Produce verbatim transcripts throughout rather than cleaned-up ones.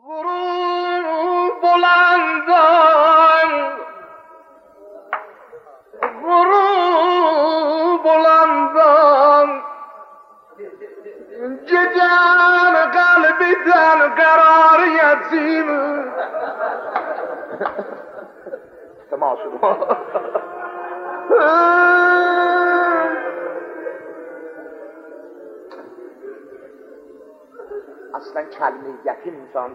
Gurur bulandan, gurur bulandan, gecen kalbiden karar yetim. Tamam şunu. Aslan kəlmi yetim insan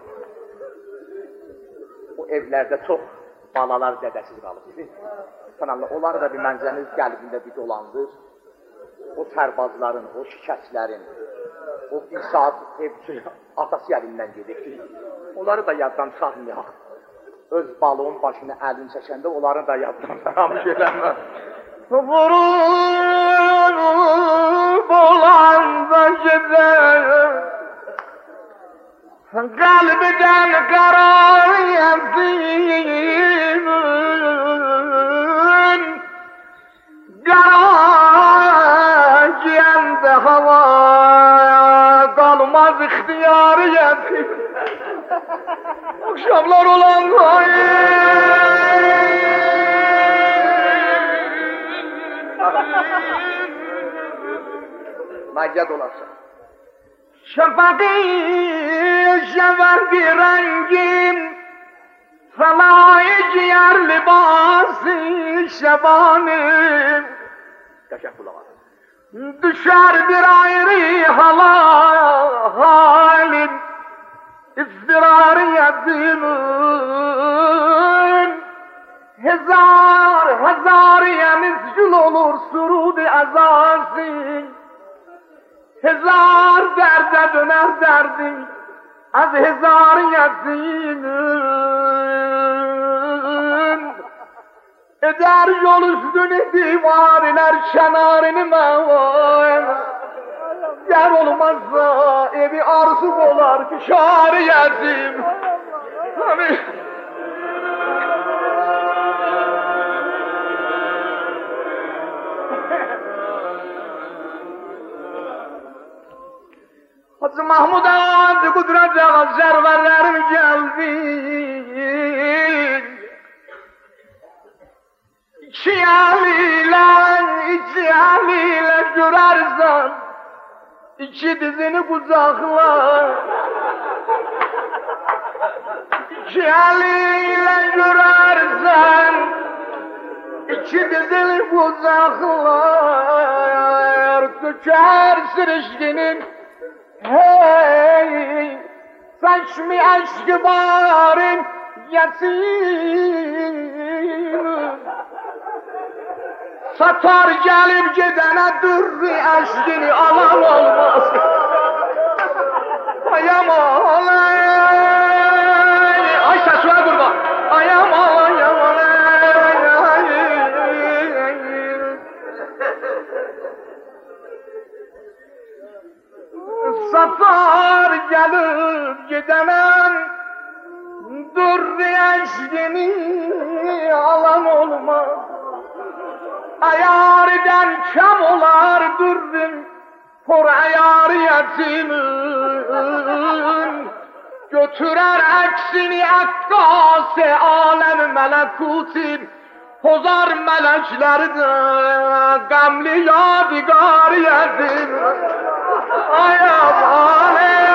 o evlərdə çox balalar dədəsiz qalıb. Sən Allah, onları da bir mənzəniz qəlbində bir dolandır. O tərbazların, o şikəslərin, o bir saat evçi atası əlindən gedir ki, onları da yaddan salmayaq. Öz balığın başına əlin çəkəndə onları da yaddan fərəmiş eləmə. Vurur bulanda gider, kalbiden karar yedim, karar giyende hava kalmaz ihtiyar yedim. Akşamlar olan Nagiye dolaşır. Şefadı, şefadı rengim, Salayı ciğer libası şebanım. Kaşak kulağım. Düşer bir ayrı hala halim, İzdirar yedimin. Hezar, hezar yemizcül olur surud-i azazi. Hezar derde döner derdim, az hezar yedimin. Eder yol üstüne divariler şenarını mevan. Yer olmazsa evi arsız olar ki şari yedim. Amin. Hacı Mahmud Ağa'nın kudret ağa serverlerim geldi. İki eliyle, iki eliyle görersen, İki dizini kucakla. İki eliyle görersen, İki dizini kucaklar. Tüker sirişkinin, hey, saçmi aşkı barın yetim. Satar gelip gidene dürri aşkını alan olmaz. Ayam alay, ay sesine kurban. Ayam alay, ayam alay. Satar gelip gidene dürri aşkını alan olmaz. Ayariden kam olar dürrüm, hor ayar yetimin. Götürer aksini akkase alem melekutin, pozar melekleri de gamli yadigar yetim. Ayam aley.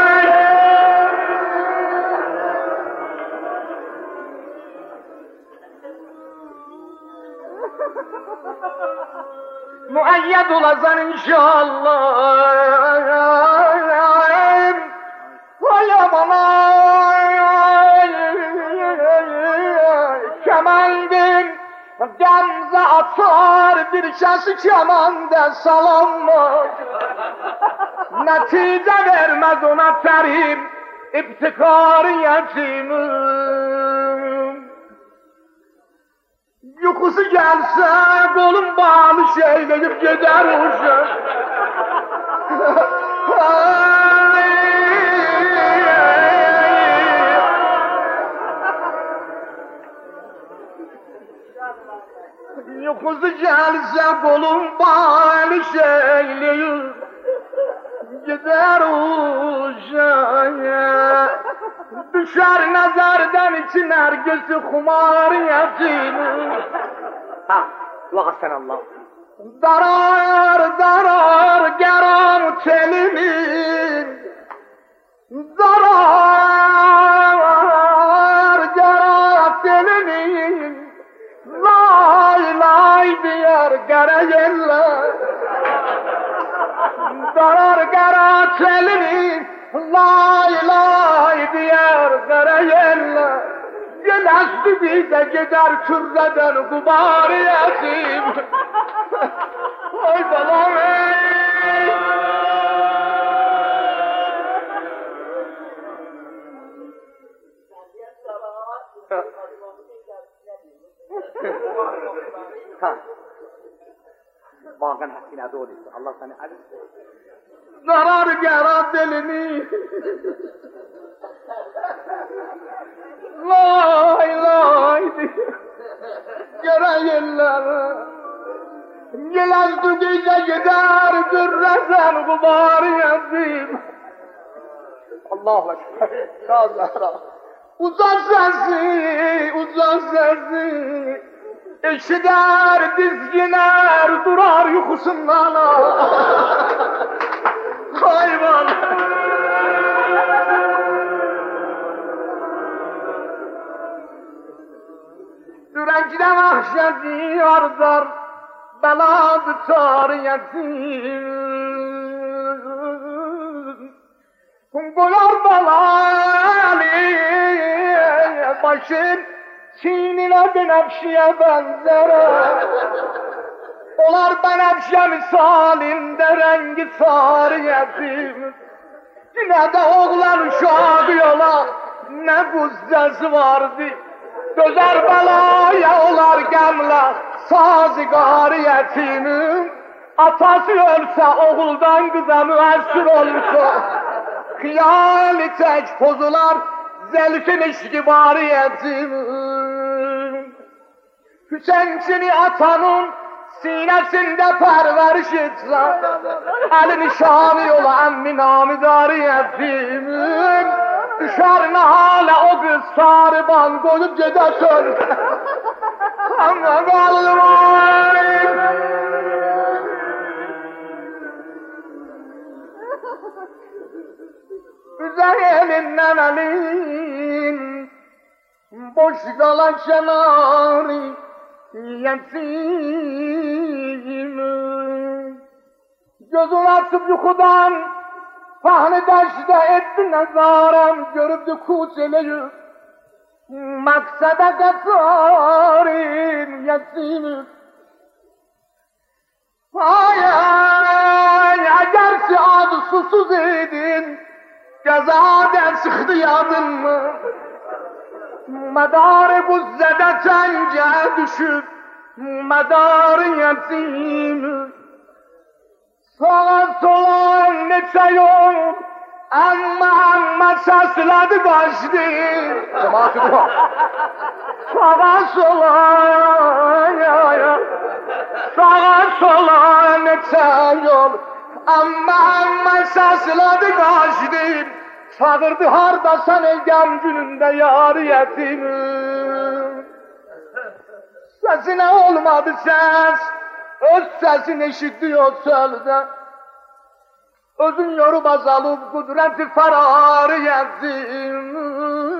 Muayyed olasan inşallah. Ayam alay. Kemendim gamze atar bir şaşı kemende salanmaz. Netice vermez ona terim iptikar yetimim. Yukusu gelse kolum bağlı şeyleyip gider uşak. Yukusu gelse kolum bağlı şeyleyip gider uşak. Düşer nazardan içiner gözü kumar yetim. Ha, kulak sen Allah. Darar darar geram telimin, darar geram telimin, lay lay diyer gere yeller. Darar geram telimin, lay lay diyer gere yeller. Gelezdi bize gider kürreden kubar yetim. Ay balam ey! Ha. Vaqın hakkına doğru. Allah seni aziz. Zarar gera delini. Lay lay gera yerler. Gelezdi gece gider gürresen kubar yetim. Allahu ekber. Kazara. Uzak sesi, uzak sesi. Eşider dizginer durar yukusundan. Hayvan. Yürekte vahşeti arzar, beladı çariyetin. Koyar belayı başın çiğnine benefşiye benzer. Olar benefşe misalinde rengi sariyetin. Yine de oğlan uşağı yola ne guzzesi vardı. Gözer belaya olar gemle sazı gariyetinin. Atası ölse oğuldan kıza müessir olursa hıyali tek pozular zelfin işgibariyetin. Hüseyinçini atanın sinesinde perveriş etsen elini şanı yola emmi namidariyetin. Düşer nehale o kız sarıban koyup gidersin. Ama kalmayın. Üzerinden elin boş kalan kenarı yetim. Gözün açıp yukudan fahri taşta etti nazarem görüptü kuçeleyi. Maksada kasarin yetim. Ay ay eğerse adı susuz edin cezaden çıktı yadın mı? Medarı guzzede tence düşüp medarı yetim. Sağa sola neçe yol amma amma sesledi kaçtı. Cemaat-ı dua. Sağa sola ya ya. Sağa sola neçe yol amma amma sesledi kaçtı. Çağırdı hardasan ey gam gününde yar yetimin. Sesine olmadı ses, öz sesini eşitliyor sölde. Özün yorup azalıp kudreti ferarı yetim.